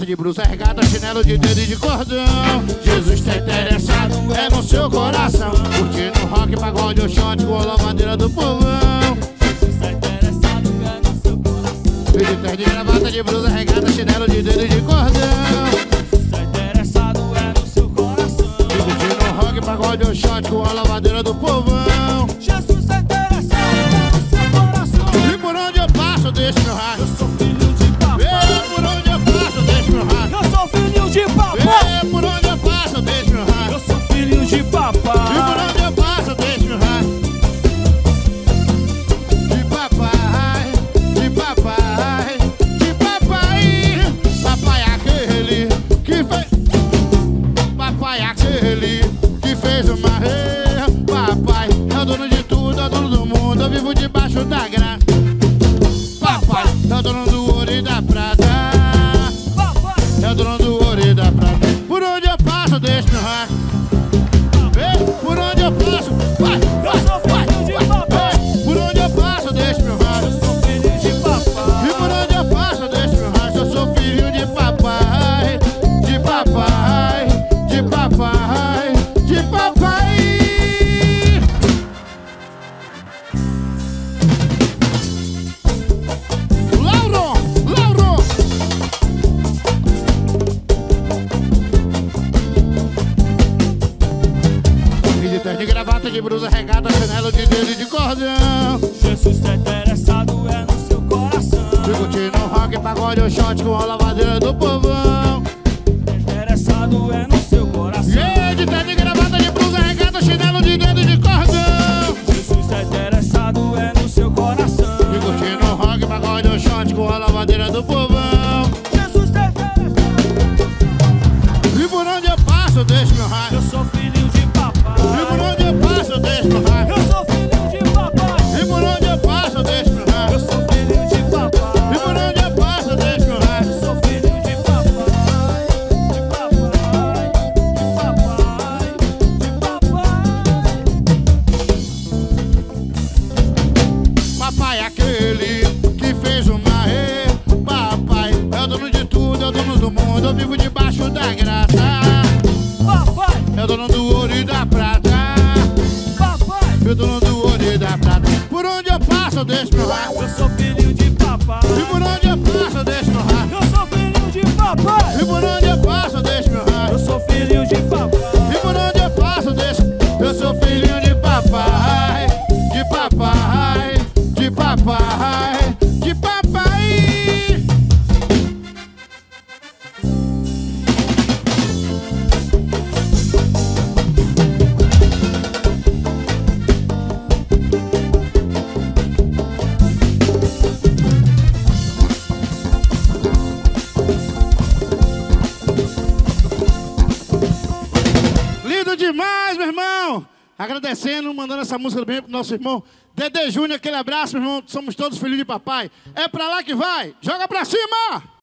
de blusa, regata, chinelo de dedo e de cordão. Jesus tá interessado, é no seu coração. Curtindo rock, pagode ou shot com a lavadeira do povão. Jesus tá interessado, é no seu coração. De terno, de gravata, de blusa, regata, chinelo de dedo e de cordão. Jesus tá interessado, é no seu coração. Curtindo rock, pagode ou shot com a lavadeira do povão. Jesus tá interessado, é no seu coração. E por onde eu passo, deixo meu raio. Eu sou filho de papai. Por onde eu passo, deixo meu raio. Eu sou filho de papai. Por onde eu passo, deixo meu raio. Eu sou filho de E por papai. onde eu passo, deixo meu raio. De papai, de papai, de papai. Papai aquele que fez. Papai aquele que fez uma rei. Papai é o dono de tudo, é o dono do mundo. Eu vivo debaixo da graça. Papai é o dono do ouro e da prata. Papai. É o dono do ouro e da prata. Por onde eu passo, deixo meu raio. Por onde eu passo, vai, Eu sou filho de papai. por onde eu passo, deixo meu raio. Eu sou filho de papai. E por onde eu passo, deixo meu raio. Eu sou filho de papai, de papai, de papai, de papai. Lauro, Lauro. E de terno, de gravata, de blusa, regata, chinelo de dedo e de cordão. Jesus tá interessado, é no seu coração. De curtindo rock, pagode ou shot com a lavadeira do povão. Interessado é no seu coração. Yeah, de terno, de gravata, de blusa, regata, chinelo de dedo e de cordão. Jesus tá interessado é no seu coração. De curtindo rock, pagode ou shot com a lavadeira do povão. Jesus tá interessado. E por onde eu passo, deixo meu raio. Eu sou filho de papai. E por onde eu passo, deixo meu raio. Eu sou filho de papai. E por onde eu passo, deixo meu raio. Eu sou filho de papai. E por onde eu passo, deixo meu raio. Eu sou filho de papai. De papai. De papai. De papai. Papai é aquele que fez uma rei. Papai é o dono de tudo, é o dono do mundo. Eu vivo debaixo da graça. Papai. É o dono do ouro e da prata. Papai. É o dono do ouro e da prata. Por onde eu passo, eu deixo meu raio. Eu sou filho de papai. E por onde eu passo, eu deixo meu raio. Eu sou filho de papai. E por onde eu passo, eu deixo meu raio. Eu sou filho de papai. E por onde eu passo, eu deixo. Eu sou filhinho de papai, de papai, de papai, de papai. Lindo demais, meu irmão! Agradecendo, mandando essa música bem pro nosso irmão Dedê Júnior. Aquele abraço, meu irmão. Somos todos filhos de papai. É pra lá que vai. Joga pra cima!